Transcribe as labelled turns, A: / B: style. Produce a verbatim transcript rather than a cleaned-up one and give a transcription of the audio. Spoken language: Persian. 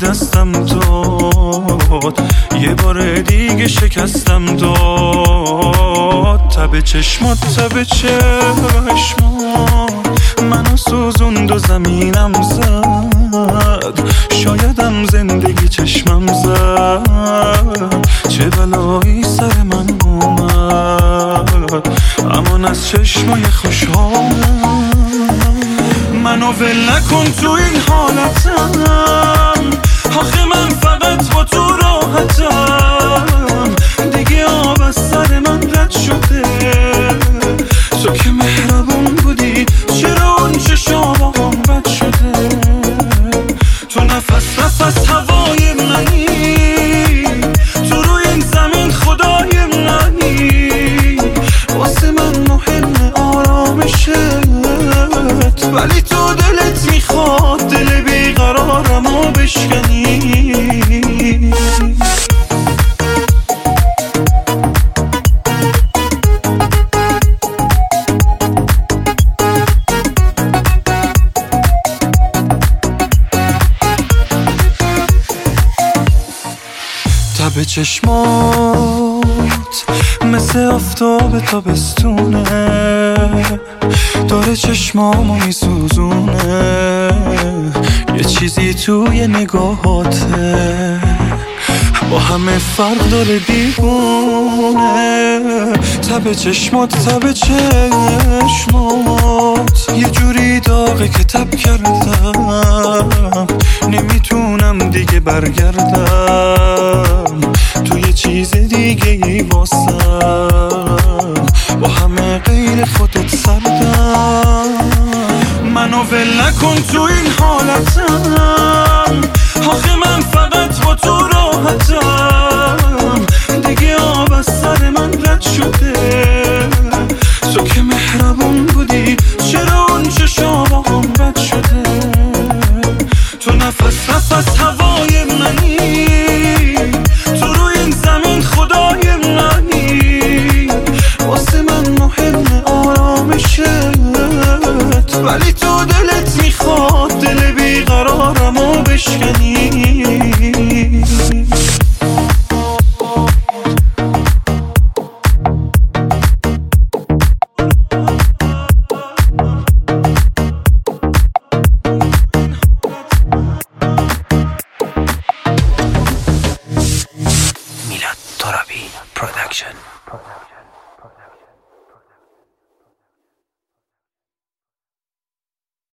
A: دستم داد، یه بار دیگه شکستم داد. تب چشمات تب چشمات منو سوزوند و زمینم زد، شایدم زندگی چشمم زد. چه بلایی سر من اومد، امان از چشمای خوشحالم. منو ول نکن تو این حالتم، آخه من فقط با تو راحتم. دیگه آب از سر من رد شده، تو که مهربون بودی، چرا اون چشام هم بد شده؟ تو نفس نفس هوای منی، تو روی این زمین خدای منی. واسه من مهم آرامشت، ولی تو دلت میخواد دل بیقرارمو بشکنی. تب چشمات مثل آفتاب تابستونه، داره چشمامو میسوزونه. یه چیزی توی نگاهاته با همه فرق داره دیوونه. تب چشمات تب چشمات یه جوری داغه که تب کردم، نمیتونم دیگه برگردم. تو یه چیز دیگه ای واسم، با همه غیر خودت سردم. منو ول نکن تو این حالتم، آخه من فقط با تو راحتم. دیگه آب از سر من رد شده، تو که مهربون بودی، چرا اون چشام هم بد شده؟ تو نفس نفس هوای منی، تو روی این زمین خدای منی. واسه من مهم آرامشت، ولی تو دلت میخواد دل بیقرارمو بشکنی.
B: Milad Torabi Production.